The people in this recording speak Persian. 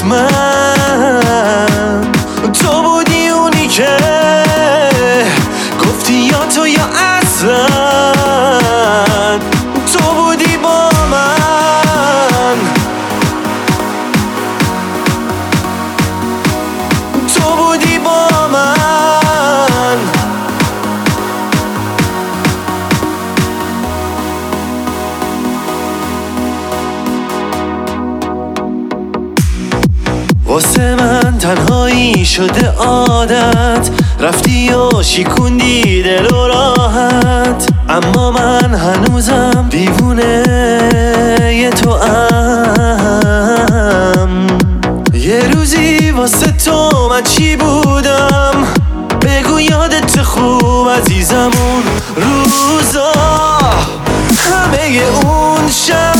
من تو بودی اونی که گفتی یا تو یا اصلا تو بودی با من تو بودی با من واسه من تنهایی شده عادت رفتی و شیکوندی دل و راحت اما من هنوزم دیوونه تو یه روزی واسه تو من چی بودم بگو یادت خوب عزیزم اون روزا همه اون شب